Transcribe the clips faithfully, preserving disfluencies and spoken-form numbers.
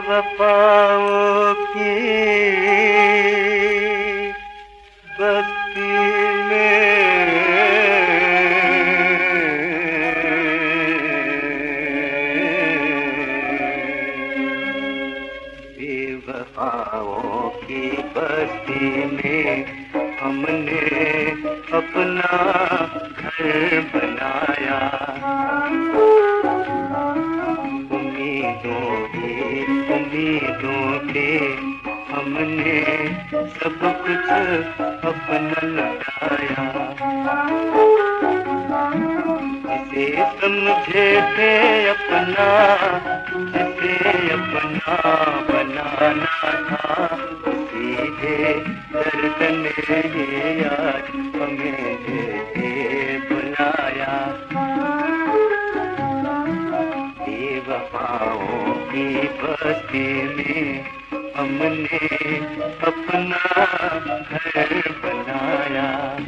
बेवफाओं की बस्ती में बेवफाओं की बस्ती में हमने अपना घर बनाया। उम्मीदों की उम्मीदों के हमने सब कुछ अपना लुटाया। जिसे समझे थे अपना, जिसे अपना बनाना था, सीधे दर्द ने आज हमें दे बुलाया। बेवफाओं की बस्ती में हमने अपना घर बनाया।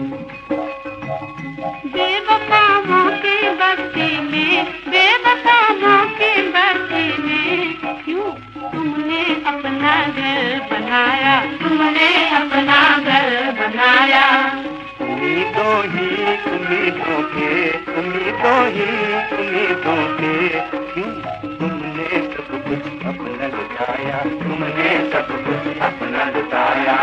बेवफाओं की बस्ती में, बेवफाओं की बस्ती में क्यों तुमने अपना घर बनाया, तुमने अपना घर बनाया। उम्मीदों ही उम्मीदों के, उम्मीदों ही उम्मीदों के क्यों तुमने सब कुछ अपना लुटाया, तुमने सब कुछ अपना लुटाया।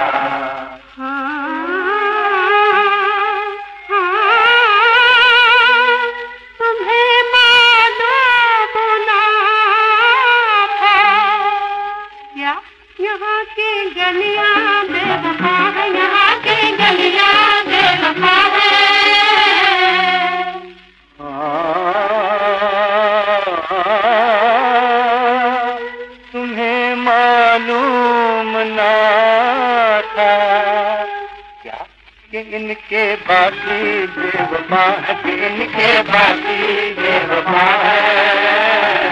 यहाँ की गलियाँ बेवफा है, यहाँ की गलियाँ बेवफा है। तुम्हें मालूम ना था क्या कि इनके बाकी बेवफा है, कि इनके बाकी बेवफा है।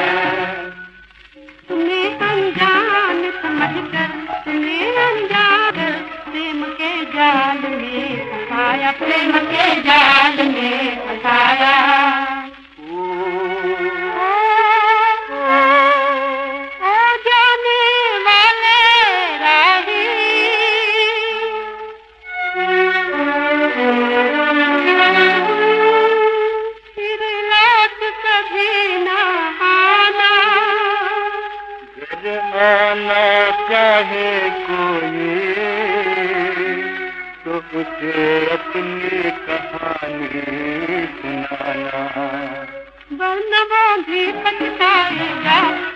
जाल में फंसाया, प्रेम के जाल में फंसाया। ओ, ओ, ओ जाने वाले राही, फिर लौट कभी ना आना। घर आना चाहे कोई तो उसे अपनी कहानी सुनाना, वरना वो भी पछताएगा।